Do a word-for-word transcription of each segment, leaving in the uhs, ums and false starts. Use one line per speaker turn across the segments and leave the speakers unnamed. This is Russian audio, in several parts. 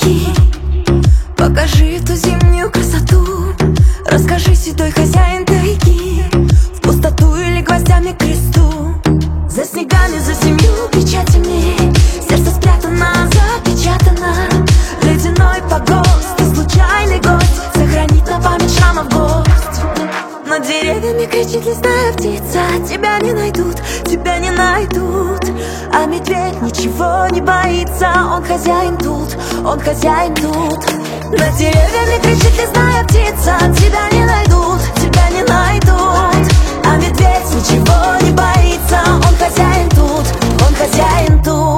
тайги. Покажи ту зимнюю красоту, расскажи, седой хозяин тайги, в пустоту или гвоздями к кресту. За снегами, за семью печатями сердце спрятано, запечатано. Ледяной погост и случайный гость сохранит на память шрамов гость. Над деревьями кричит лесная птица: тебя не найдут, тебя не найдут. А медведь ничего не боится, он хозяин тут, он хозяин тут. Над деревьями кричит лесная птица: тебя не найдут, тебя не найдут. А медведь ничего не боится, он хозяин тут, он хозяин тут.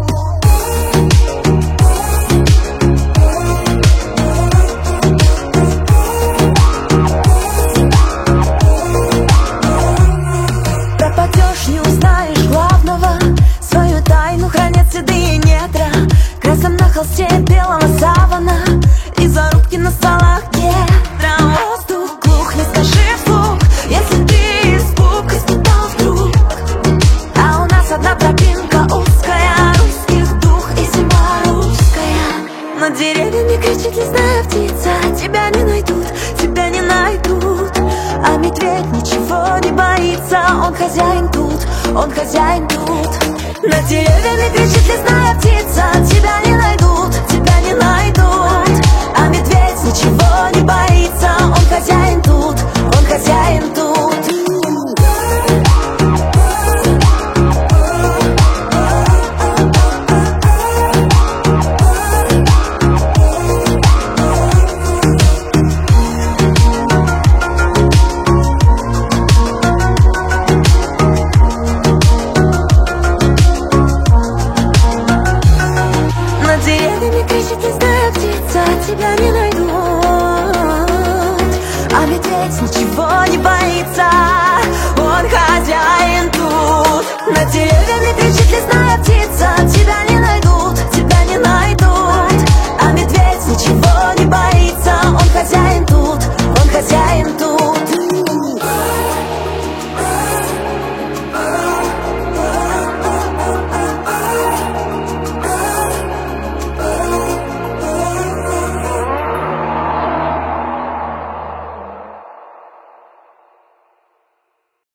Пропадешь, не узнаешь главного, свою тайну хранят седые недра. Красом на холсте белого савана и зарубки на стволах кедра. Воздух глух, не скажи вслух, если ты испуг испытал вдруг. А у нас одна тропинка узкая, русских дух и зима русская. Над деревьями кричит лесная птица: тебя не найдут, тебя не найдут. А медведь ничего не боится, он хозяин тут, он хозяин тут. Над деревьями кричит лесная птица: тебя не найдут, тебя не найдут. А медведь ничего не боится, он хозяин тут, он хозяин тут. Тебя не найдут, а медведь ничего не боится.